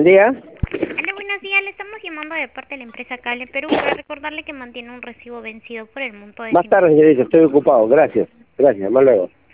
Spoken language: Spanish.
día. Hola, buenos días. Le estamos llamando de parte de la empresa Cable Perú para recordarle que mantiene un recibo vencido por el monto de Más tarde, 50. señorita, estoy ocupado. Gracias. Gracias, más luego.